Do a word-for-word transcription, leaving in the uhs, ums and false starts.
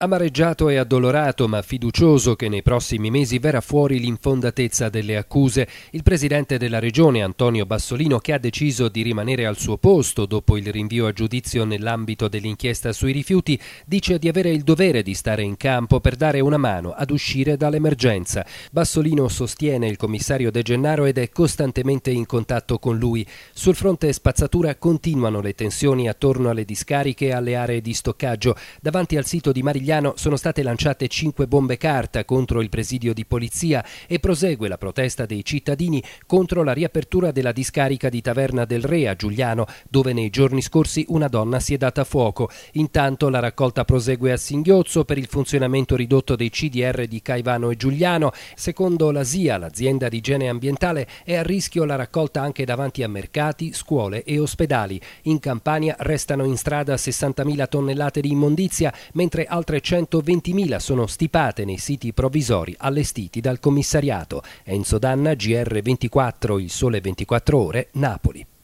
Amareggiato e addolorato ma fiducioso che nei prossimi mesi verrà fuori l'infondatezza delle accuse, il presidente della regione Antonio Bassolino, che ha deciso di rimanere al suo posto dopo il rinvio a giudizio nell'ambito dell'inchiesta sui rifiuti, dice di avere il dovere di stare in campo per dare una mano ad uscire dall'emergenza. Bassolino sostiene il commissario De Gennaro ed è costantemente in contatto con lui. Sul fronte spazzatura continuano le tensioni attorno alle discariche e alle aree di stoccaggio. Davanti al sito di Marigliano sono state lanciate cinque bombe carta contro il presidio di polizia e prosegue la protesta dei cittadini contro la riapertura della discarica di Taverna del Re a Giugliano, dove nei giorni scorsi una donna si è data fuoco. Intanto la raccolta prosegue a Singhiozzo per il funzionamento ridotto dei C D R di Caivano e Giugliano. Secondo l'A S I A, l'azienda di igiene ambientale, è a rischio la raccolta anche davanti a mercati, scuole e ospedali. In Campania restano in strada sessantamila tonnellate di immondizia, mentre altre centoventimila sono stipate nei siti provvisori allestiti dal commissariato. Enzo Danna, G R ventiquattro, Il Sole ventiquattro Ore, Napoli.